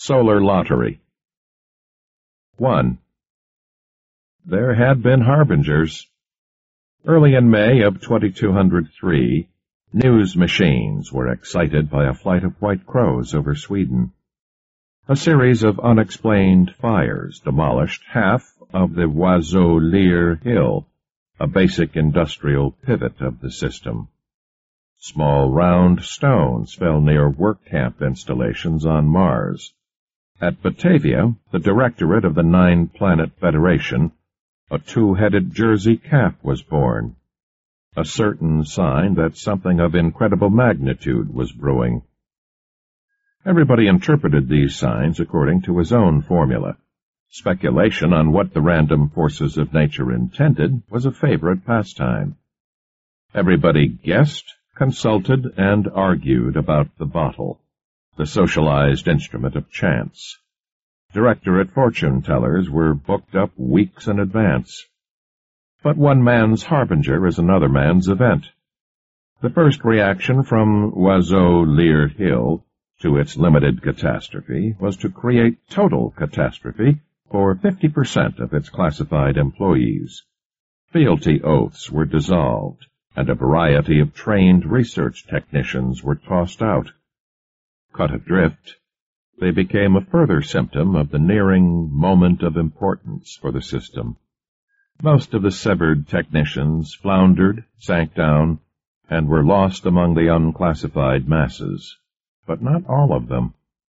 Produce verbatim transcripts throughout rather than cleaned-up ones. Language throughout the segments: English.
Solar Lottery. one. There had been harbingers. Early in May of twenty-two hundred three, news machines were excited by a flight of white crows over Sweden. A series of unexplained fires demolished half of the Oiseau Lyre Hill, a basic industrial pivot of the system. Small round stones fell near work camp installations on Mars. At Batavia, the directorate of the Nine-Planet Federation, a two-headed Jersey calf was born, a certain sign that something of incredible magnitude was brewing. Everybody interpreted these signs according to his own formula. Speculation on what the random forces of nature intended was a favorite pastime. Everybody guessed, consulted, and argued about the bottle, the socialized instrument of chance. Directorate fortune-tellers were booked up weeks in advance. But one man's harbinger is another man's event. The first reaction from Oiseau Lyre Hill to its limited catastrophe was to create total catastrophe for fifty percent of its classified employees. Fealty oaths were dissolved, and a variety of trained research technicians were tossed out. Cut adrift, they became a further symptom of the nearing moment of importance for the system. Most of the severed technicians floundered, sank down, and were lost among the unclassified masses, but not all of them.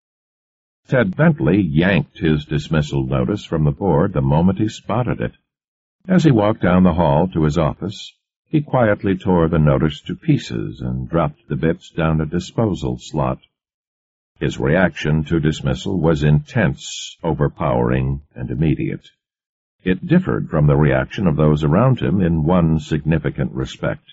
Ted Bentley yanked his dismissal notice from the board the moment he spotted it. As he walked down the hall to his office, he quietly tore the notice to pieces and dropped the bits down a disposal slot. His reaction to dismissal was intense, overpowering, and immediate. It differed from the reaction of those around him in one significant respect.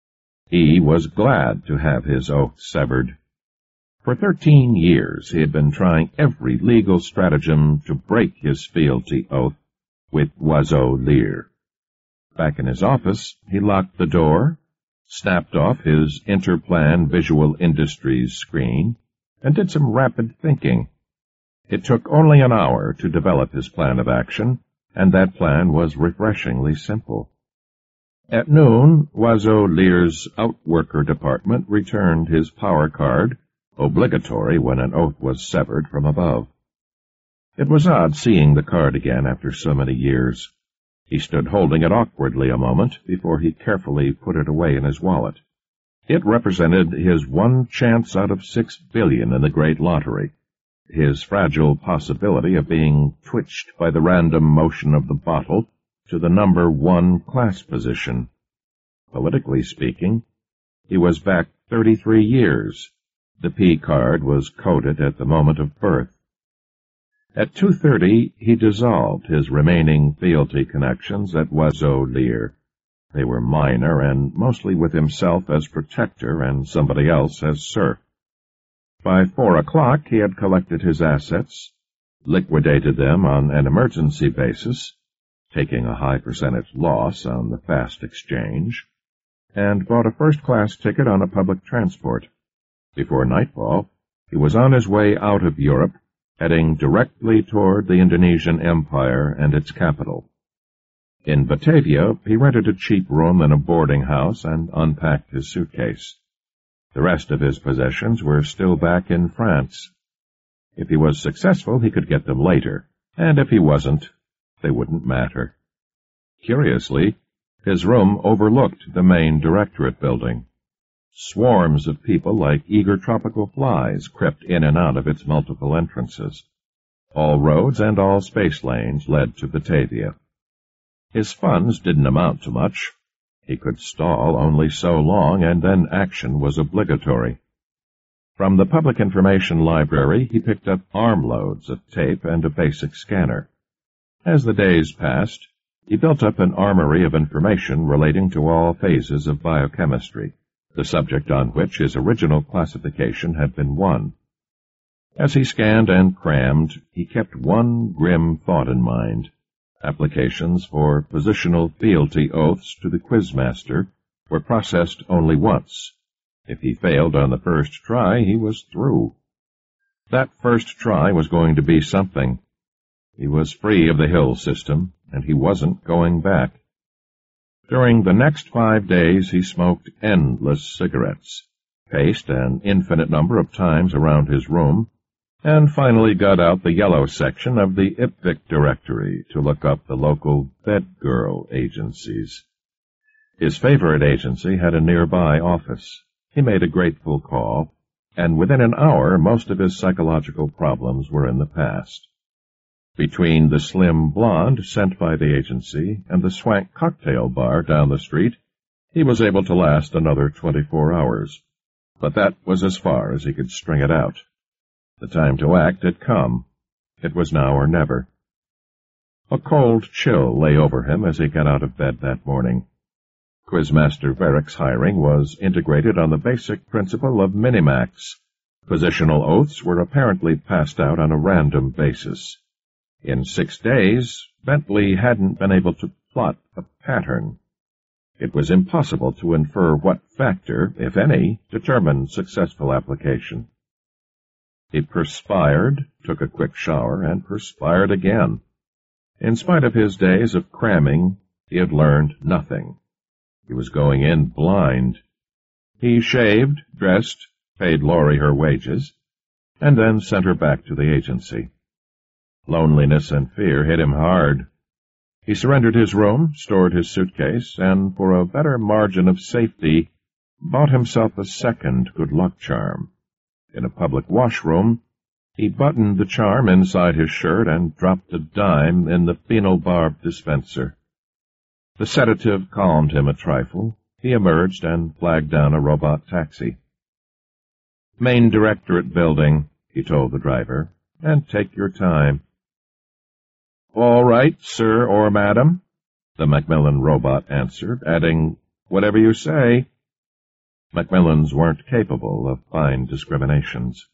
He was glad to have his oath severed. For thirteen years he had been trying every legal stratagem to break his fealty oath with Oiseau Lyre. Back in his office, he locked the door, snapped off his Interplan Visual Industries screen, and did some rapid thinking. It took only an hour to develop his plan of action, and that plan was refreshingly simple. At noon, Oiseau Lyre's outworker department returned his power card, obligatory when an oath was severed from above. It was odd seeing the card again after so many years. He stood holding it awkwardly a moment before he carefully put it away in his wallet. It represented his one chance out of six billion in the great lottery, his fragile possibility of being twitched by the random motion of the bottle to the number one class position. Politically speaking, he was back thirty-three years. The P card was coded at the moment of birth. At two thirty, he dissolved his remaining fealty connections at Oiseau Lyre. They were minor, and mostly with himself as protector and somebody else as serf. By four o'clock, he had collected his assets, liquidated them on an emergency basis, taking a high percentage loss on the fast exchange, and bought a first-class ticket on a public transport. Before nightfall, he was on his way out of Europe, heading directly toward the Indonesian Empire and its capital. In Batavia, he rented a cheap room in a boarding house and unpacked his suitcase. The rest of his possessions were still back in France. If he was successful, he could get them later, and if he wasn't, they wouldn't matter. Curiously, his room overlooked the main directorate building. Swarms of people like eager tropical flies crept in and out of its multiple entrances. All roads and all space lanes led to Batavia. His funds didn't amount to much. He could stall only so long, and then action was obligatory. From the Public Information Library, he picked up armloads of tape and a basic scanner. As the days passed, he built up an armory of information relating to all phases of biochemistry, the subject on which his original classification had been won. As he scanned and crammed, he kept one grim thought in mind. Applications for positional fealty oaths to the quizmaster were processed only once. If he failed on the first try, he was through. That first try was going to be something. He was free of the Hill system, and he wasn't going back. During the next five days he smoked endless cigarettes, paced an infinite number of times around his room, and finally got out the yellow section of the I P V I C directory to look up the local bed-girl agencies. His favorite agency had a nearby office. He made a grateful call, and within an hour most of his psychological problems were in the past. Between the slim blonde sent by the agency and the swank cocktail bar down the street, he was able to last another twenty-four hours. But that was as far as he could string it out. The time to act had come. It was now or never. A cold chill lay over him as he got out of bed that morning. Quizmaster Varick's hiring was integrated on the basic principle of Minimax. Positional oaths were apparently passed out on a random basis. In six days, Bentley hadn't been able to plot a pattern. It was impossible to infer what factor, if any, determined successful application. He perspired, took a quick shower, and perspired again. In spite of his days of cramming, he had learned nothing. He was going in blind. He shaved, dressed, paid Laurie her wages, and then sent her back to the agency. Loneliness and fear hit him hard. He surrendered his room, stored his suitcase, and for a better margin of safety, bought himself a second good luck charm. In a public washroom, he buttoned the charm inside his shirt and dropped a dime in the phenol-barb dispenser. The sedative calmed him a trifle. He emerged and flagged down a robot taxi. "Main Directorate building," he told the driver, "and take your time." "All right, sir or madam," the Macmillan robot answered, adding, "Whatever you say." Macmillans weren't capable of fine discriminations.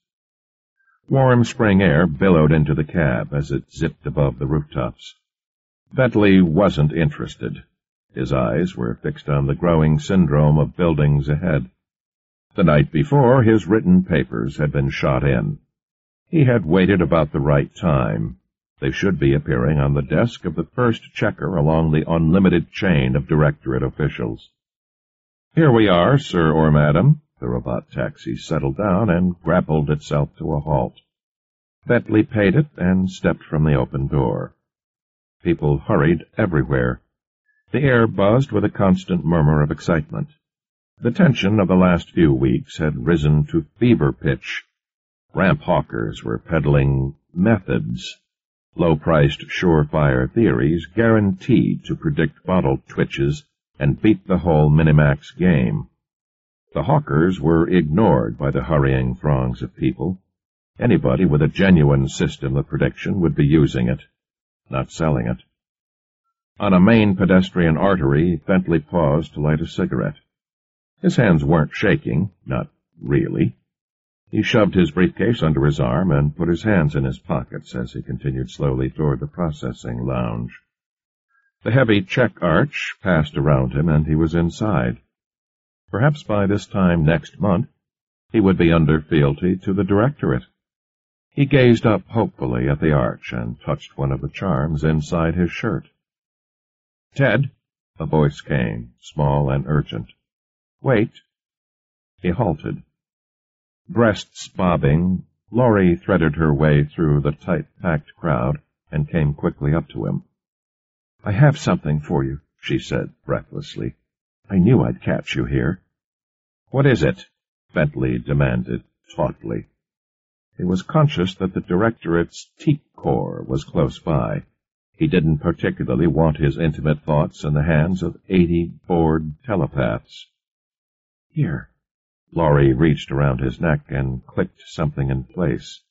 Warm spring air billowed into the cab as it zipped above the rooftops. Bentley wasn't interested. His eyes were fixed on the growing syndrome of buildings ahead. The night before, his written papers had been shot in. He had waited about the right time. They should be appearing on the desk of the first checker along the unlimited chain of directorate officials. "Here we are, sir or madam." The robot taxi settled down and grappled itself to a halt. Bentley paid it and stepped from the open door. People hurried everywhere. The air buzzed with a constant murmur of excitement. The tension of the last few weeks had risen to fever pitch. Ramp hawkers were peddling methods, low-priced surefire theories guaranteed to predict bottle twitches and beat the whole Minimax game. The hawkers were ignored by the hurrying throngs of people. Anybody with a genuine system of prediction would be using it, not selling it. On a main pedestrian artery, Bentley paused to light a cigarette. His hands weren't shaking, not really. He shoved his briefcase under his arm and put his hands in his pockets as he continued slowly toward the processing lounge. The heavy check arch passed around him, and he was inside. Perhaps by this time next month, he would be under fealty to the directorate. He gazed up hopefully at the arch and touched one of the charms inside his shirt. "Ted," a voice came, small and urgent. "Wait." He halted. Breasts bobbing, Laurie threaded her way through the tight-packed crowd and came quickly up to him. "I have something for you," she said breathlessly. "I knew I'd catch you here." "What is it?" Bentley demanded tautly. He was conscious that the directorate's teak corps was close by. He didn't particularly want his intimate thoughts in the hands of eighty bored telepaths. "Here." Laurie reached around his neck and clicked something in place.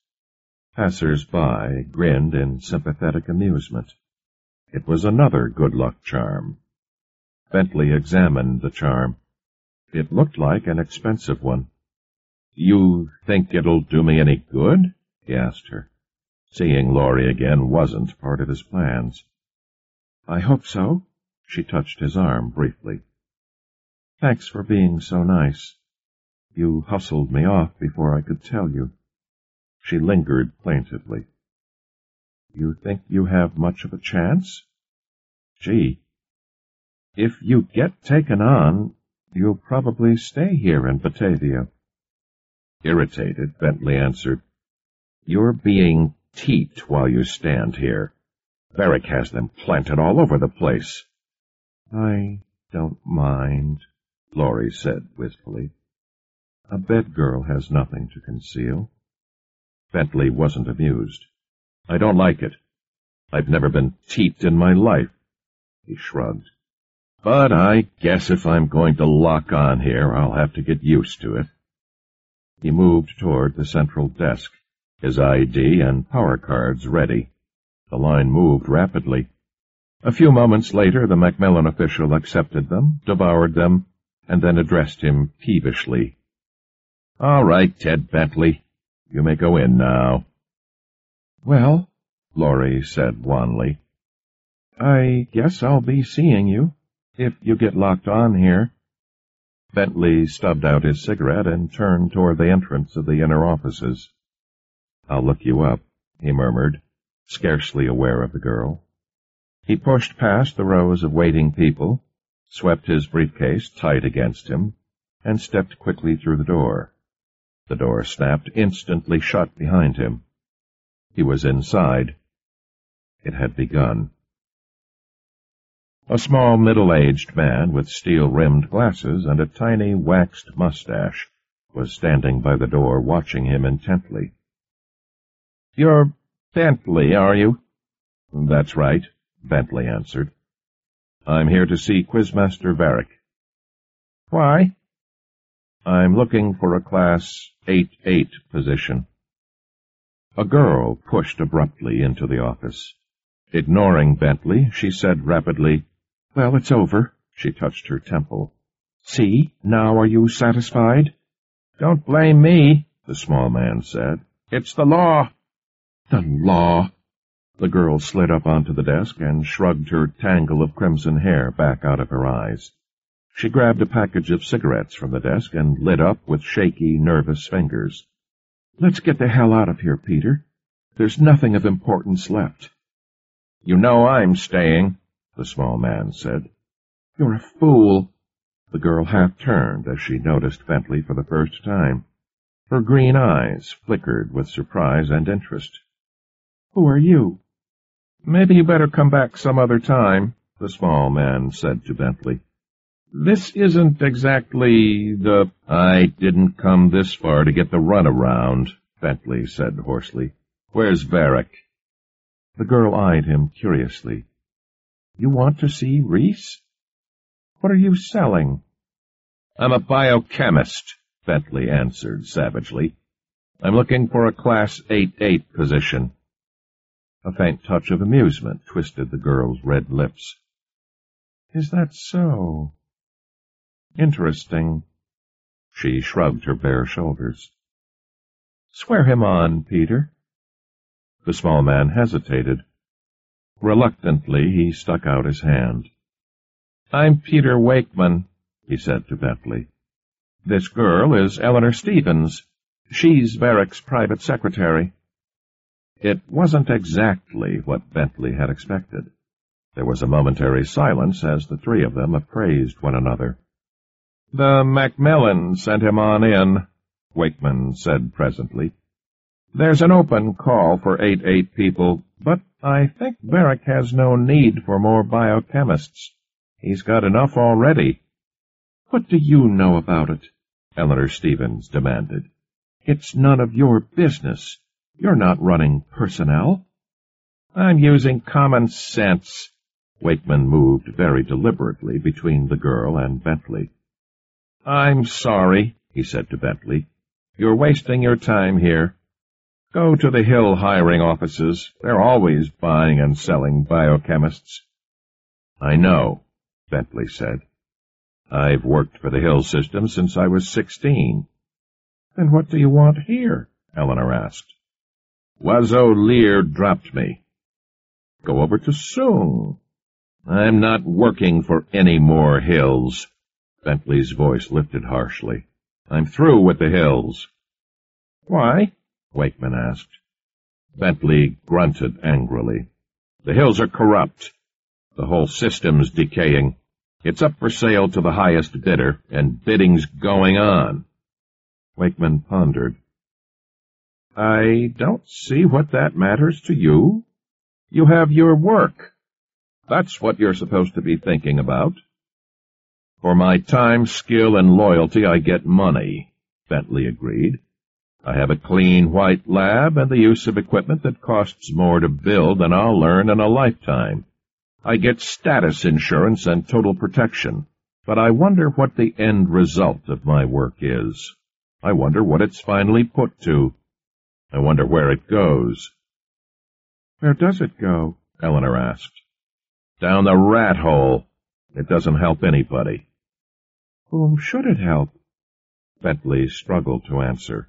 Passers-by grinned in sympathetic amusement. It was another good luck charm. Bentley examined the charm. It looked like an expensive one. "You think it'll do me any good?" he asked her. Seeing Laurie again wasn't part of his plans. "I hope so." She touched his arm briefly. "Thanks for being so nice. You hustled me off before I could tell you." She lingered plaintively. You think you have much of a chance? Gee, if you get taken on, you'll probably stay here in Batavia. Irritated, Bentley answered, You're being teeped while you stand here. Varick has them planted all over the place. I don't mind, Laurie said wistfully. A bedgirl has nothing to conceal. Bentley wasn't amused. I don't like it. I've never been teeped in my life. He shrugged. But I guess if I'm going to lock on here, I'll have to get used to it. He moved toward the central desk, his I D and power cards ready. The line moved rapidly. A few moments later, the Macmillan official accepted them, devoured them, and then addressed him peevishly. All right, Ted Bentley. You may go in now. Well, Laurie said wanly, I guess I'll be seeing you, if you get locked on here. Bentley stubbed out his cigarette and turned toward the entrance of the inner offices. I'll look you up, he murmured, scarcely aware of the girl. He pushed past the rows of waiting people, swept his briefcase tight against him, and stepped quickly through the door. The door snapped instantly shut behind him. He was inside. It had begun. A small, middle-aged man with steel-rimmed glasses and a tiny, waxed mustache was standing by the door watching him intently. You're Bentley, are you? That's right, Bentley answered. I'm here to see Quizmaster Varick. Why? I'm looking for a Class eight eight position. A girl pushed abruptly into the office. Ignoring Bentley, she said rapidly, Well, it's over. She touched her temple. See, now are you satisfied? Don't blame me, the small man said. It's the law. The law. The girl slid up onto the desk and shrugged her tangle of crimson hair back out of her eyes. She grabbed a package of cigarettes from the desk and lit up with shaky, nervous fingers. Let's get the hell out of here, Peter. There's nothing of importance left. You know I'm staying, the small man said. You're a fool. The girl half turned as she noticed Bentley for the first time. Her green eyes flickered with surprise and interest. Who are you? Maybe you better come back some other time, the small man said to Bentley. This isn't exactly the... I didn't come this far to get the runaround, Bentley said hoarsely. Where's Varick? The girl eyed him curiously. You want to see Reese? What are you selling? I'm a biochemist, Bentley answered savagely. I'm looking for a Class eight eight position. A faint touch of amusement twisted the girl's red lips. Is that so? Interesting. She shrugged her bare shoulders. Swear him on, Peter. The small man hesitated. Reluctantly, he stuck out his hand. I'm Peter Wakeman, he said to Bentley. This girl is Eleanor Stevens. She's Varick's private secretary. It wasn't exactly what Bentley had expected. There was a momentary silence as the three of them appraised one another. The Macmillan sent him on in, Wakeman said presently. There's an open call for eight eight people, but I think Varick has no need for more biochemists. He's got enough already. What do you know about it? Eleanor Stevens demanded. It's none of your business. You're not running personnel. I'm using common sense. Wakeman moved very deliberately between the girl and Bentley. I'm sorry, he said to Bentley. You're wasting your time here. Go to the Hill hiring offices. They're always buying and selling biochemists. I know, Bentley said. I've worked for the Hill system since I was sixteen. Then what do you want here? Eleanor asked. Wazo Lear dropped me. Go over to Soong. I'm not working for any more Hills. Bentley's voice lifted harshly. I'm through with the Hills. Why? Wakeman asked. Bentley grunted angrily. The Hills are corrupt. The whole system's decaying. It's up for sale to the highest bidder, and bidding's going on. Wakeman pondered. I don't see what that matters to you. You have your work. That's what you're supposed to be thinking about. For my time, skill, and loyalty, I get money, Bentley agreed. I have a clean white lab and the use of equipment that costs more to build than I'll learn in a lifetime. I get status insurance and total protection, but I wonder what the end result of my work is. I wonder what it's finally put to. I wonder where it goes. Where does it go? Eleanor asked. Down the rat hole. It doesn't help anybody. Whom should it help? Bentley struggled to answer.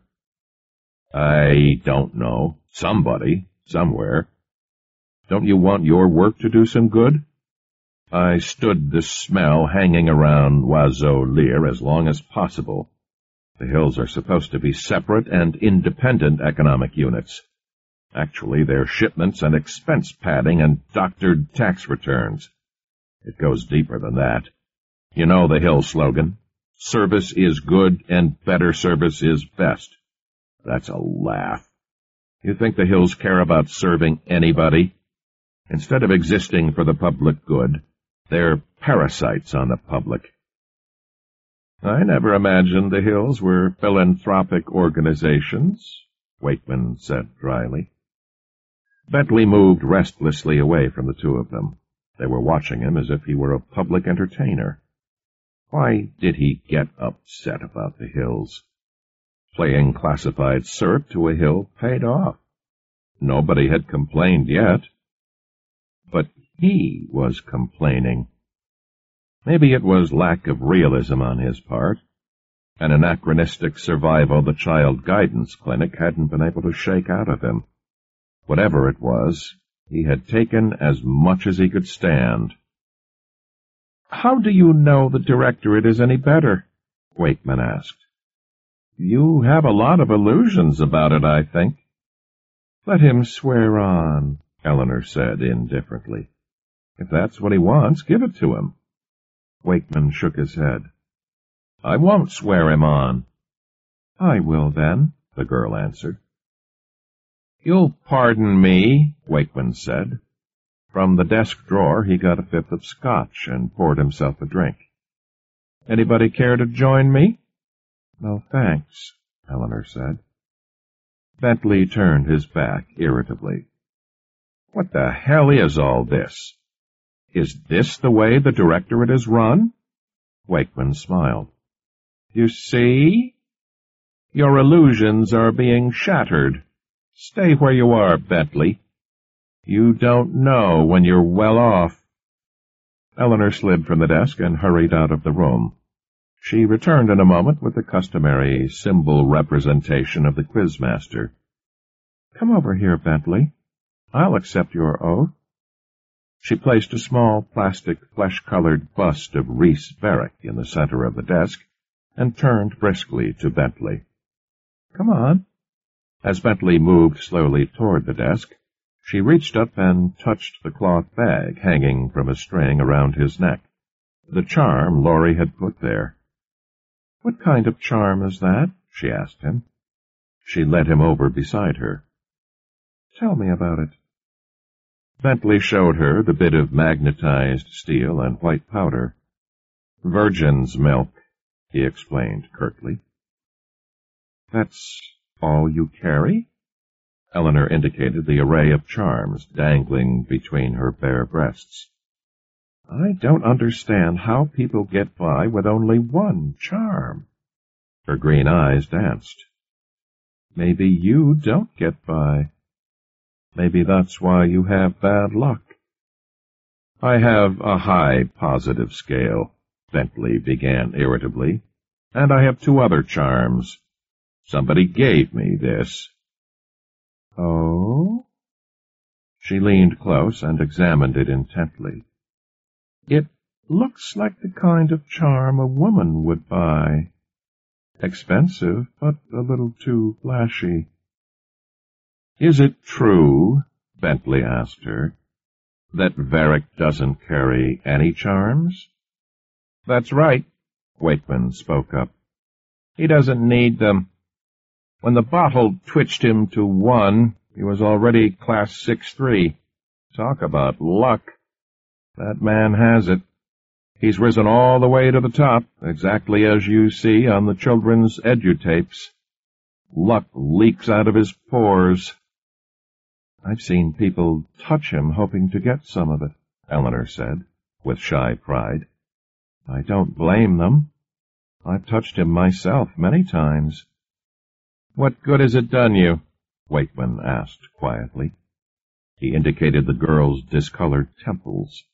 I don't know. Somebody, somewhere. Don't you want your work to do some good? I stood the smell hanging around Oiseau Lear as long as possible. The Hills are supposed to be separate and independent economic units. Actually, they're shipments and expense padding and doctored tax returns. It goes deeper than that. You know the Hill slogan, service is good and better service is best. That's a laugh. You think the Hills care about serving anybody? Instead of existing for the public good, they're parasites on the public. I never imagined the Hills were philanthropic organizations, Wakeman said dryly. Bentley moved restlessly away from the two of them. They were watching him as if he were a public entertainer. Why did he get upset about the Hills? Playing classified syrup to a Hill paid off. Nobody had complained yet. But he was complaining. Maybe it was lack of realism on his part, an anachronistic survival the Child Guidance Clinic hadn't been able to shake out of him. Whatever it was, he had taken as much as he could stand. How do you know the Directorate is any better? Wakeman asked. You have a lot of illusions about it, I think. Let him swear on, Eleanor said indifferently. If that's what he wants, give it to him. Wakeman shook his head. I won't swear him on. I will, then, the girl answered. You'll pardon me, Wakeman said. From the desk drawer he got a fifth of scotch and poured himself a drink. Anybody care to join me? No, thanks, Eleanor said. Bentley turned his back irritably. What the hell is all this? Is this the way the Directorate is run? Wakeman smiled. You see? Your illusions are being shattered. Stay where you are, Bentley. You don't know when you're well off. Eleanor slid from the desk and hurried out of the room. She returned in a moment with the customary symbol representation of the quizmaster. Come over here, Bentley. I'll accept your oath. She placed a small plastic flesh-colored bust of Rhys Berwick in the center of the desk and turned briskly to Bentley. Come on. As Bentley moved slowly toward the desk, she reached up and touched the cloth bag hanging from a string around his neck, the charm Laurie had put there. What kind of charm is that? She asked him. She led him over beside her. Tell me about it. Bentley showed her the bit of magnetized steel and white powder. Virgin's milk, he explained curtly. That's all you carry? Eleanor indicated the array of charms dangling between her bare breasts. I don't understand how people get by with only one charm. Her green eyes danced. Maybe you don't get by. Maybe that's why you have bad luck. I have a high positive scale, Bentley began irritably, and I have two other charms. Somebody gave me this. Oh? She leaned close and examined it intently. It looks like the kind of charm a woman would buy. Expensive, but a little too flashy. "Is it true," Bentley asked her, "that Varick doesn't carry any charms?" "That's right," Wakeman spoke up. "He doesn't need them. When the bottle twitched him to one, he was already class six three. Talk about luck. That man has it. He's risen all the way to the top, exactly as you see on the children's edutapes. Luck leaks out of his pores." "I've seen people touch him hoping to get some of it," Eleanor said, with shy pride. "I don't blame them. I've touched him myself many times." "What good has it done you?" Wakeman asked quietly. He indicated the girl's discolored temples.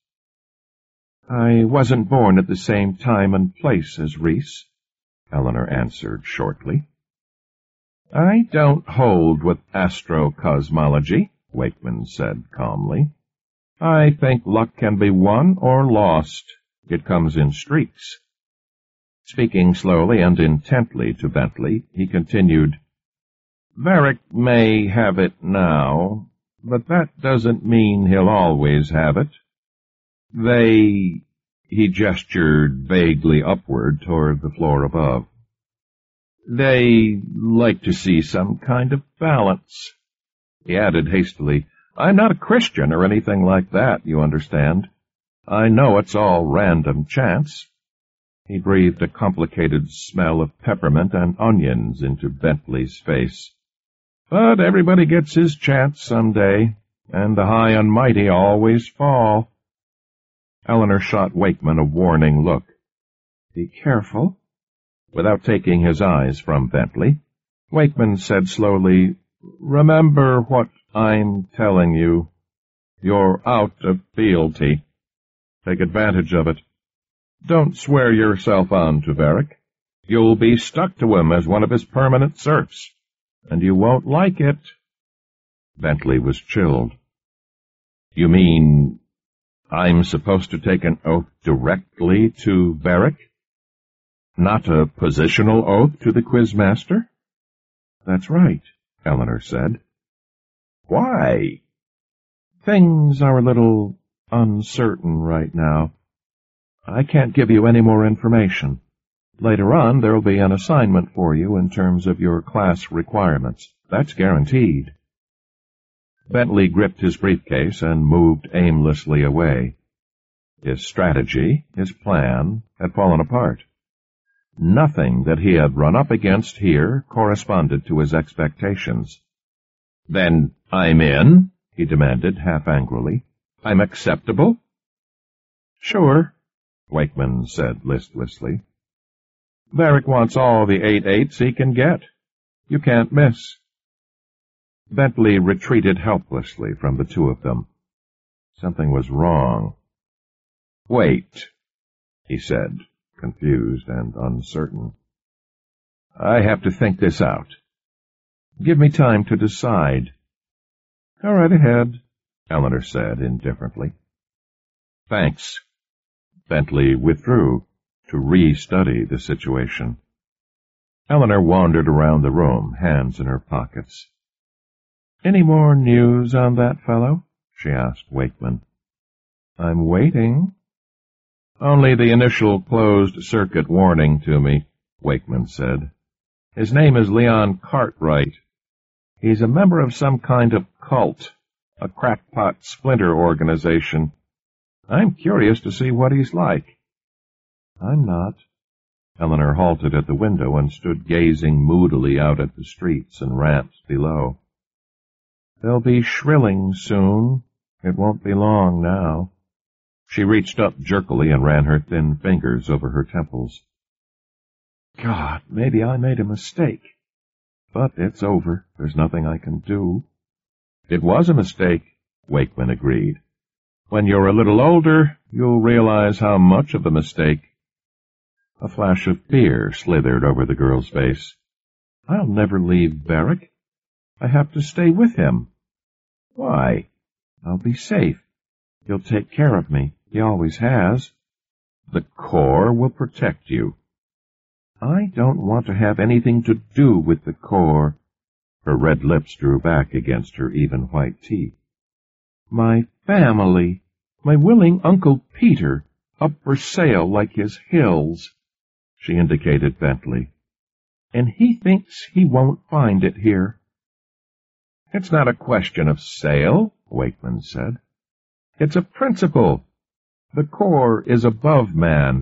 "I wasn't born at the same time and place as Reese," Eleanor answered shortly. "I don't hold with astrocosmology," Wakeman said calmly. "I think luck can be won or lost. It comes in streaks." Speaking slowly and intently to Bentley, he continued, "Varick may have it now, but that doesn't mean he'll always have it. They—" he gestured vaguely upward toward the floor above. "They like to see some kind of balance." He added hastily, "I'm not a Christian or anything like that, you understand. I know it's all random chance." He breathed a complicated smell of peppermint and onions into Bentley's face. "But everybody gets his chance some day, and the high and mighty always fall." Eleanor shot Wakeman a warning look. "Be careful." Without taking his eyes from Bentley, Wakeman said slowly, "Remember what I'm telling you. You're out of fealty. Take advantage of it. Don't swear yourself on to Varick. You'll be stuck to him as one of his permanent serfs, and you won't like it." Bentley was chilled. "You mean I'm supposed to take an oath directly to Varick? Not a positional oath to the Quizmaster?" "That's right," Eleanor said. "Why?" "Things are a little uncertain right now. I can't give you any more information. Later on, there'll be an assignment for you in terms of your class requirements. That's guaranteed." Bentley gripped his briefcase and moved aimlessly away. His strategy, his plan, had fallen apart. Nothing that he had run up against here corresponded to his expectations. "Then I'm in?" he demanded, half angrily. "I'm acceptable?" "Sure," Wakeman said listlessly. "Varick wants all the eight eights he can get. You can't miss." Bentley retreated helplessly from the two of them. Something was wrong. "Wait," he said, confused and uncertain. "I have to think this out. Give me time to decide." "Go right ahead," Eleanor said indifferently. "Thanks." Bentley withdrew to re-study the situation. Eleanor wandered around the room, hands in her pockets. "Any more news on that fellow?" she asked Wakeman. "I'm waiting." "Only the initial closed-circuit warning to me," Wakeman said. "His name is Leon Cartwright. He's a member of some kind of cult, a crackpot splinter organization. I'm curious to see what he's like." "I'm not." Eleanor halted at the window and stood gazing moodily out at the streets and ramps below. "They'll be shrilling soon. It won't be long now." She reached up jerkily and ran her thin fingers over her temples. "God, maybe I made a mistake. But it's over. There's nothing I can do." "It was a mistake," Wakeman agreed. "When you're a little older, you'll realize how much of a mistake." A flash of fear slithered over the girl's face. "I'll never leave Varick. I have to stay with him." "Why?" "I'll be safe. He'll take care of me. He always has." "The Corps will protect you." "I don't want to have anything to do with the Corps." Her red lips drew back against her even white teeth. My family, my willing Uncle Peter, up for sale like his hills. She indicated Bentley. And he thinks he won't find it here. It's not a question of sale, Wakeman said. It's a principle. The core is above man.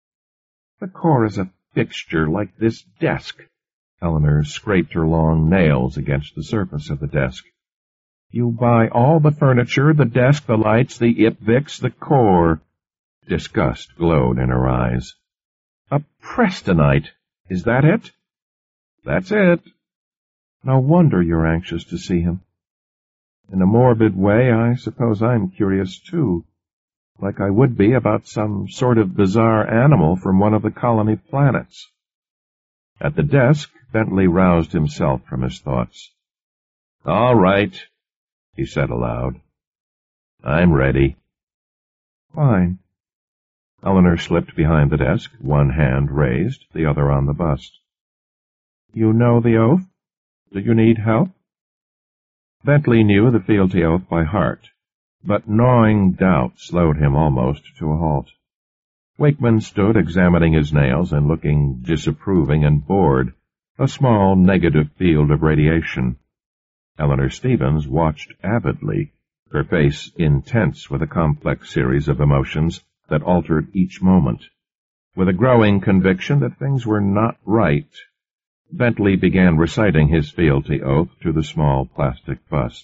The core is a fixture like this desk. Eleanor scraped her long nails against the surface of the desk. You buy all the furniture, the desk, the lights, the Ipvix, the core. Disgust glowed in her eyes. A Prestonite, is that it? That's it. No wonder you're anxious to see him. In a morbid way, I suppose I'm curious, too, like I would be about some sort of bizarre animal from one of the colony planets. At the desk, Bentley roused himself from his thoughts. All right, he said aloud. I'm ready. Fine. Eleanor slipped behind the desk, one hand raised, the other on the bust. You know the oath? Do you need help? Bentley knew the fealty oath by heart, but gnawing doubt slowed him almost to a halt. Wakeman stood examining his nails and looking disapproving and bored, a small negative field of radiation. Eleanor Stevens watched avidly, her face intense with a complex series of emotions that altered each moment. With a growing conviction that things were not right, Bentley began reciting his fealty oath to the small plastic bust.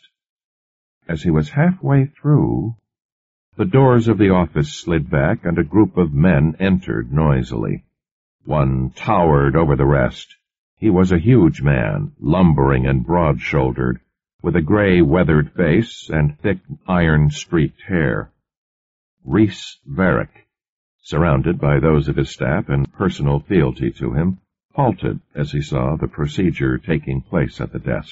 As he was halfway through, the doors of the office slid back and a group of men entered noisily. One towered over the rest. He was a huge man, lumbering and broad-shouldered, with a gray, weathered face and thick, iron-streaked hair. Rhys Varrick, surrounded by those of his staff and personal fealty to him, halted as he saw the procedure taking place at the desk.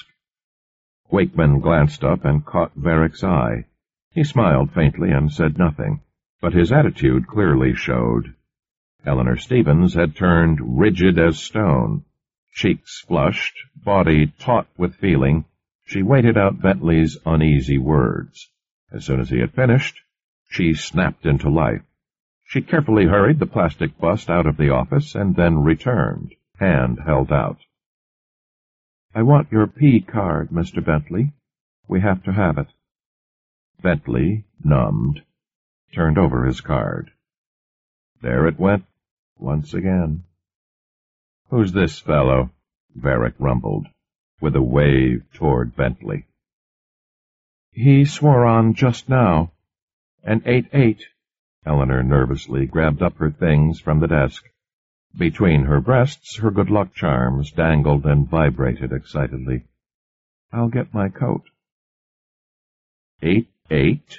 Wakeman glanced up and caught Varrick's eye. He smiled faintly and said nothing, but his attitude clearly showed. Eleanor Stevens had turned rigid as stone. Cheeks flushed, body taut with feeling, she waited out Bentley's uneasy words. As soon as he had finished, she snapped into life. She carefully hurried the plastic bust out of the office and then returned, hand held out. I want your P card, Mister Bentley. We have to have it. Bentley, numbed, turned over his card. There it went, once again. Who's this fellow? Varrick rumbled, with a wave toward Bentley. He swore on just now. An eight eight. Eleanor nervously grabbed up her things from the desk. Between her breasts, her good luck charms dangled and vibrated excitedly. I'll get my coat. Eight eight?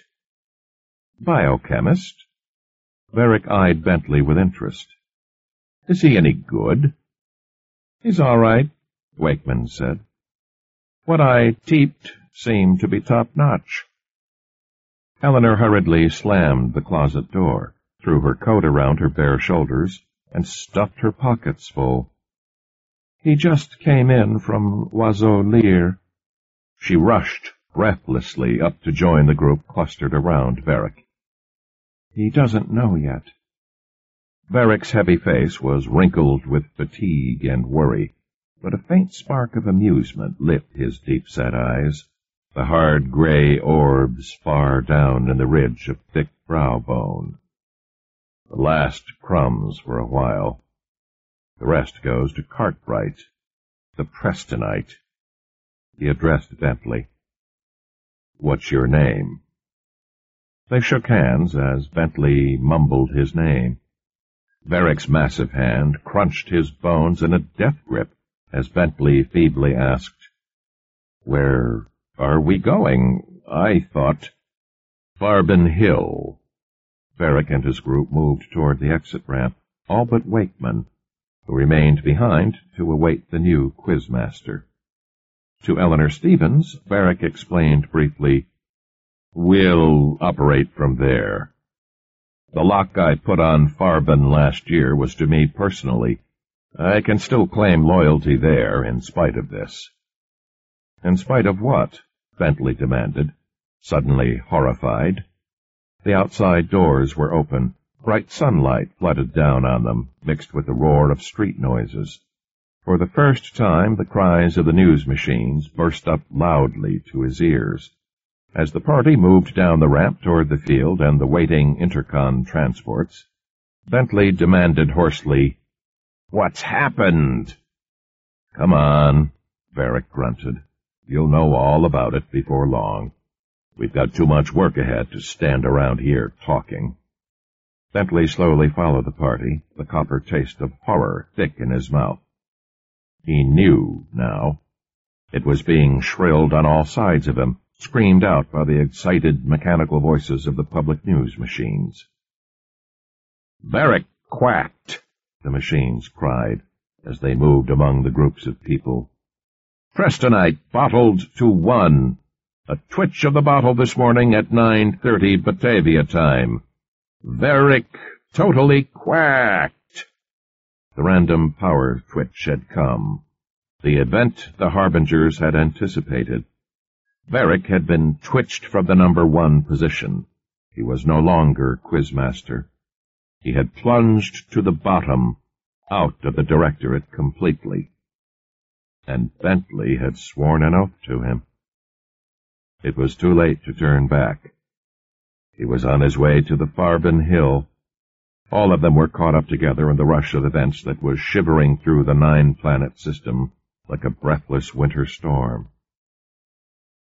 Biochemist? Varrick eyed Bentley with interest. Is he any good? He's all right, Wakeman said. What I teeped seemed to be top-notch. Eleanor hurriedly slammed the closet door, threw her coat around her bare shoulders, and stuffed her pockets full. He just came in from Oiseau Lyre. She rushed breathlessly up to join the group clustered around Varrick. He doesn't know yet. Varrick's heavy face was wrinkled with fatigue and worry, but a faint spark of amusement lit his deep-set eyes, the hard gray orbs far down in the ridge of thick brow bone. The last crumbs for a while. The rest goes to Cartwright, the Prestonite. He addressed Bentley. What's your name? They shook hands as Bentley mumbled his name. Varrick's massive hand crunched his bones in a death grip as Bentley feebly asked, Where are we going? I thought... Farbin Hill. Varrick and his group moved toward the exit ramp, all but Wakeman, who remained behind to await the new quizmaster. To Eleanor Stevens, Varrick explained briefly, We'll operate from there. The lock I put on Farbin last year was to me personally. I can still claim loyalty there in spite of this. In spite of what? Bentley demanded, suddenly horrified. The outside doors were open. Bright sunlight flooded down on them, mixed with the roar of street noises. For the first time, the cries of the news machines burst up loudly to his ears. As the party moved down the ramp toward the field and the waiting Intercon transports, Bentley demanded hoarsely, "What's happened?" "Come on," Varick grunted. "You'll know all about it before long. We've got too much work ahead to stand around here talking." Bentley slowly followed the party, the copper taste of horror thick in his mouth. He knew now. It was being shrilled on all sides of him, screamed out by the excited mechanical voices of the public news machines. "Varick quacked," the machines cried, as they moved among the groups of people. "Prestonite bottled to one. A twitch of the bottle this morning at nine thirty Batavia time. Varick totally quacked." The random power twitch had come. The event the Harbingers had anticipated. Varick had been twitched from the number one position. He was no longer quizmaster. He had plunged to the bottom, out of the directorate completely. And Bentley had sworn an oath to him. It was too late to turn back. He was on his way to the Farben Hill. All of them were caught up together in the rush of events that was shivering through the nine-planet system like a breathless winter storm.